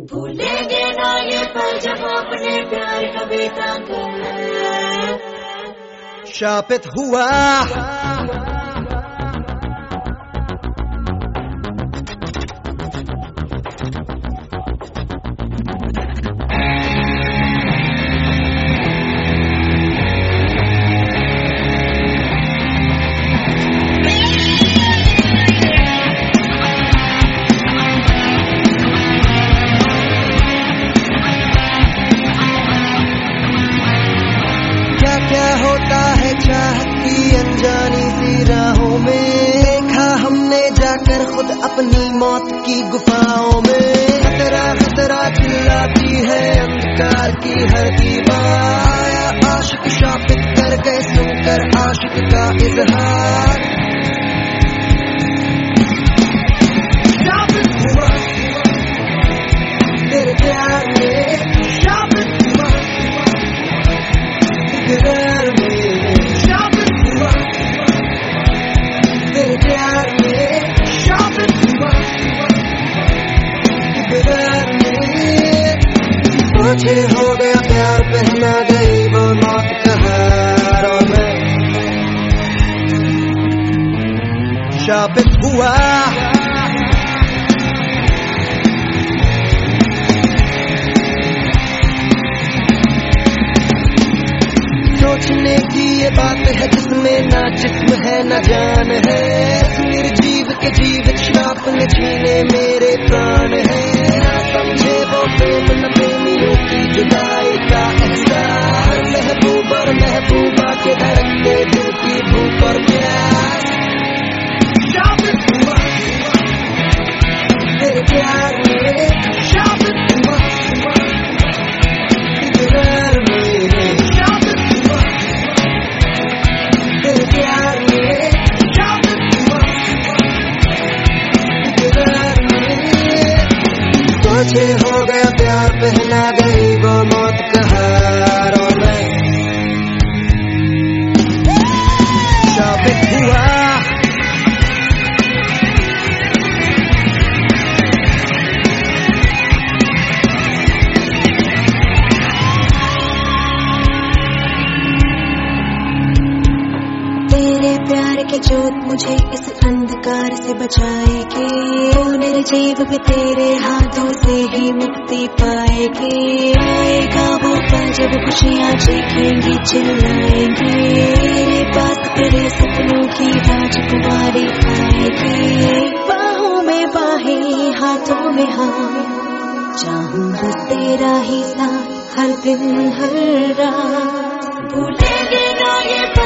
भूलेंगे ना ये पल जब अपने प्यार का बेटा शापित हुआ। क्या होता है चाहत की अनजानी सी राहों में, देखा हमने जाकर खुद अपनी मौत की गुफाओं में। खतरा खतरा चिल्लाती है अंधकार की हर दीवार, आशिक शापित कर गए सुनकर आशिक का इजहार। शापित हुआ तेरे प्यार में, शापित हुआ इकरार में, शापित हुआ तेरे प्यार में, शापित हुआ इकरार में। मुझे हो गया प्यार, पहना गई वो मौत का हार, और मैं शापित हुआ। सोचने की ये बात है जिसमें ना जिस्म है ना जान है, निर्जीव के जीवित श्राप ने छीने मेरे प्राण है। ना समझे वो प्रेम न प्रेमियों की जुदाई का एहसास, महबूब और महबूबा के धड़कते दिल की भूख और प्यास। शापित हुआ तेरे प्यार में, शापित हुआ इकरार में, शापित हुआ तेरे प्यार में, शापित हुआ इकरार में। तुझे हो गया प्यार, पहना गई वो मौत का हार, और मैं शापित हुआ। प्यार की जोत मुझे इस अंधकार से बचाएगी, निर्जीव भी तेरे हाथों से ही मुक्ति पाएगी। आएगा वो पल जब खुशियाँ चीखेंगी चिल्लाएंगी, मेरे पास तेरे सपनों की राजकुमारी आएगी। बाहों में बाहें हाथों में हाथ, चाहूँ बस तेरा ही साथ हर दिन हर रात। भूलेंगे ना ये